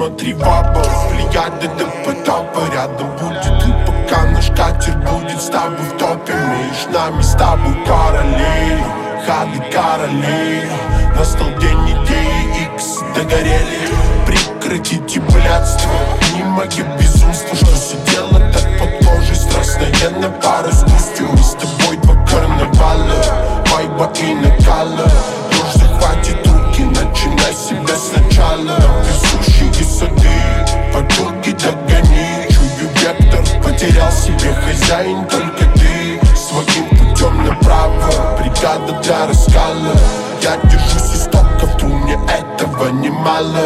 смотри в оба. Плеяды до потопа, рядом будет и пока наш катер будет с тобой в топе. Меж нами с тобой параллели, ходы короли. Настал день идеи X, догорели. Прекратите блядство, не мои безумства. Что сидела так под кожей, страстная пара с грустью. Мы с тобой два карнавала, вайба и накала. Дрожь захватит руки, начинай себя сначала. Везущие сады, подруги догони. Чую вектор, потерял себе хозяин, только ты своим путем направо. Бригада для раскала, я держусь истоков, тру, мне этого немало.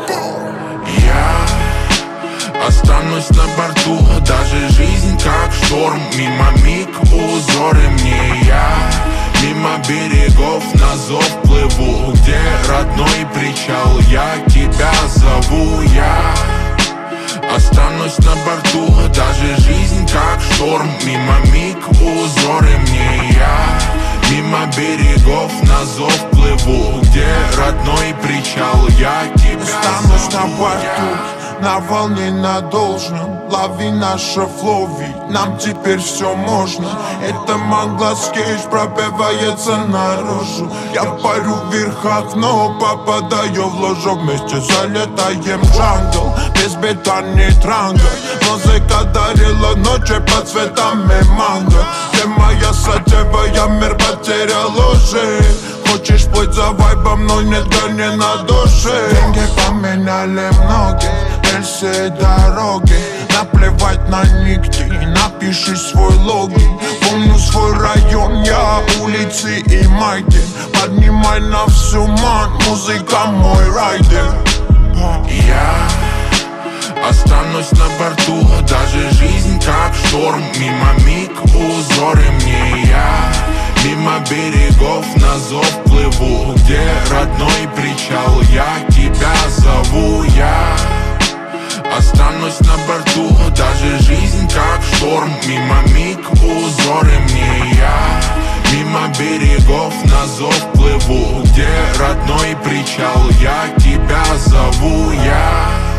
Я останусь на борту, даже жизнь как шторм. Мимо миг узоры мне я, мимо берегов на зов плыву. Где родной причал, я тебя зову. Я останусь на борту, даже жизнь как шторм. Мимо миг узоры мне я, мимо берегов на зов плыву. Где родной причал, я тебя останусь зову. на борту, на волне на должном. Лови наше флови, нам теперь все можно. Это Манглас Кейдж пробивается наружу. Я парю в верхах, но попадаю в лужу. Вместе залетаем в джангл, без бета ни транга. Музыка дарила ночи под цветами манго. Ты моя сатева, я мир потерял уже. Хочешь плыть за вайбом, но нет горни на душе. Деньги поменяли многие, рельсы и дороги. Наплевать на нигде, напиши свой логин. Помню свой район, я улицы и майки. Поднимай на всю ман, музыка мой райдер. Я останусь на борту, даже жизнь как шторм. Мимо миг узоры мне я, мимо берегов на зов плыву. Где родной причал, я тебя зову. Я останусь на борту, даже жизнь как шторм. Мимо миг узоры мне я, мимо берегов на зов плыву. Где родной причал, я тебя зову. Я